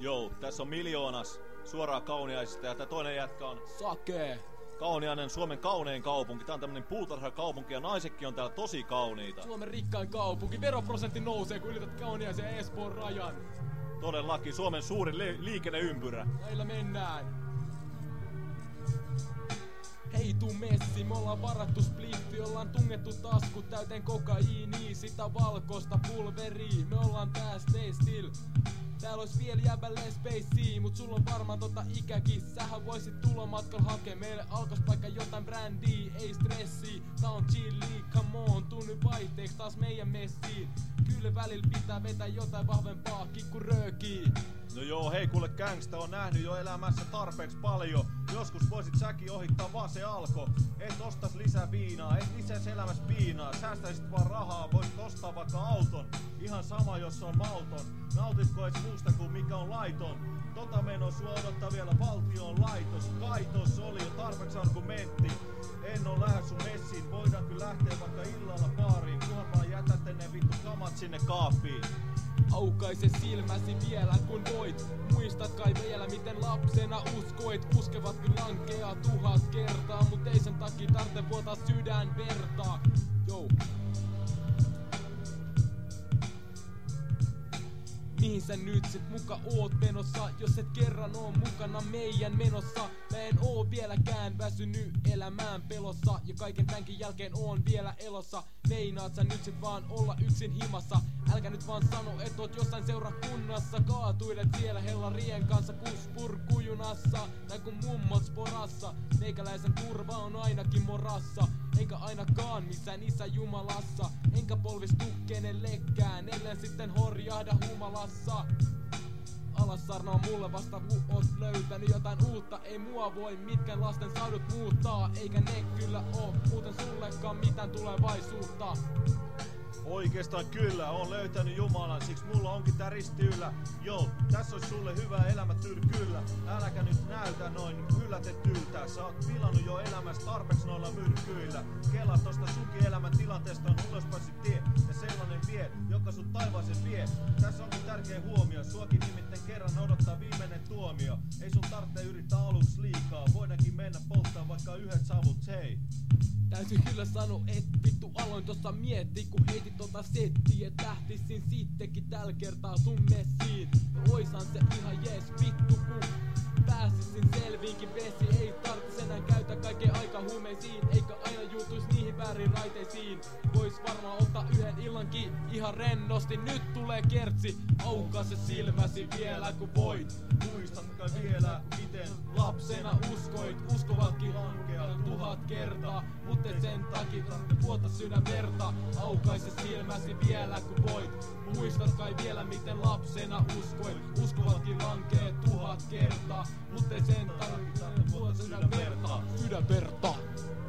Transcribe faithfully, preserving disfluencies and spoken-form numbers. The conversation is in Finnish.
Jou, tässä on Miljoonas suoraan Kauniaisista ja tää toinen jätkä on Sake. Kauniainen, Suomen kaunein kaupunki. Tää on tämmönen puutarhakaupunki ja naisetkin on täällä tosi kauniita. Suomen rikkain kaupunki. Veroprosentti nousee, kun ylität Kauniaisen ja Espoon rajan. Todellakin Suomen suurin li- liikenneympyrä. Näillä mennään. Hei tuu messi, me ollaan varattu splitti, ollaan tungettu taskut täyteen kokaiini, sitä valkoista pulveria, me ollaan tää stay still. Täällä ois vielä jäbälle spacey, mut sulla on varmaan tota ikäkin. Sähän voisit tulla matkalla hakee meille alkos vaikka jotain brändiä, ei stressi. Tää on chilli, come on, tuu nyt vaihteeksi taas meidän messiin. Kyllä välillä pitää vetää jotain vahvempaa, kikku röökii. No joo, hei kuule, gangsta on nähnyt jo elämässä tarpeeksi paljon. Joskus voisit säkin ohittaa vaan se alko. Et ostas lisää viinaa, et lisäis elämässä piinaa. Säästäisit vaan rahaa, voisit ostaa vaikka auton. Ihan sama jos se on mauton. Nautitko edes muusta kuin mikä on laiton? Tota menoa sua odottaa vielä valtion laitos. Kaitos oli jo tarpeeksi argumentti. En oo lähes sun messiin, voidaan kyllä lähteä vaikka illalla baariin. Kunhan vaan jätät ne vittu kamat sinne kaappiin. Aukaise silmäsi vielä kun voit. Muistat kai vielä miten lapsena uskoit. Uskevat kyllä lankeaa tuhat kertaa, mut ei sen takia tarvitse vuotaa sydän vertaa. Jou. Mihin sä nyt sit muka oot menossa, jos et kerran oo mukana meidän menossa? Mä en oo vieläkään väsynyt elämään pelossa, ja kaiken tämänkin jälkeen oon vielä elossa. Meinaat sä nyt sit vaan olla yksin himassa? Älkä nyt vaan sano, et oot jossain seurakunnassa. Kaatuilet siellä hellarien kanssa kuspurkujunassa, tai kun mummot sporassa. Meikäläisen turva on ainakin morassa, enkä ainakaan missään isä jumalassa. Enkä polvistu kenellekään, ellen sitten horjahda humalassa. Alassarna on mulle vasta ku oot löytänyt jotain uutta. Ei mua voi mitkään lasten sadut muuttaa, eikä ne kyllä oo muuten sullekaan mitään tulevaisuutta. Oikeastaan kyllä, oon löytänyt Jumalan, siksi mulla onkin tää risti yllä. Joo, tässä ois sulle hyvä elämätyyli kyllä. Äläkä nyt näytä noin yllätetyltä. Sä oot pilannut jo elämässä tarpeeksi noilla myrkyillä. Kela tosta sunkin elämän tilanteesta on ulospääsy tie. Ja sellainen vie, joka sut taivaaseen vie. Tässä onkin tärkeä huomio, suokin nimittäin kerran odottaa viimeinen tuomio. Ei sun tarvitse yrittää aluksi liikaa, voidaankin mennä polttaa vaikka yhdet savut, hei. Täytyy kyllä sanoa, et vittu aloin tossa miettii, kun heitit tota settiä, et lähtisin sittenkin tällä kertaa sun messiin. Oisan se ihan jees vittu, kun pääsisin selviinkin vesi. Ei tarvitse enää käytä kaikkea aika huumeisiin, eikä aina juutuis niihin väärin raiteisiin. Vois varmaan ottaa yhden illankin ihan rennosti. Nyt tulee kertsi, aukaa se silmäsi vielä kun voit. Muistatko vielä, miten Lapsena uskoit, uskovatkin lankeaa tuhat kertaa, mut et sen takia vuota sydän verta. Aukaise silmäsi vielä kun voit. Muistat kai vielä miten lapsena uskoit, uskovatkin lankee tuhat kertaa, mut et sen takia vuota sydän verta. Sydän verta.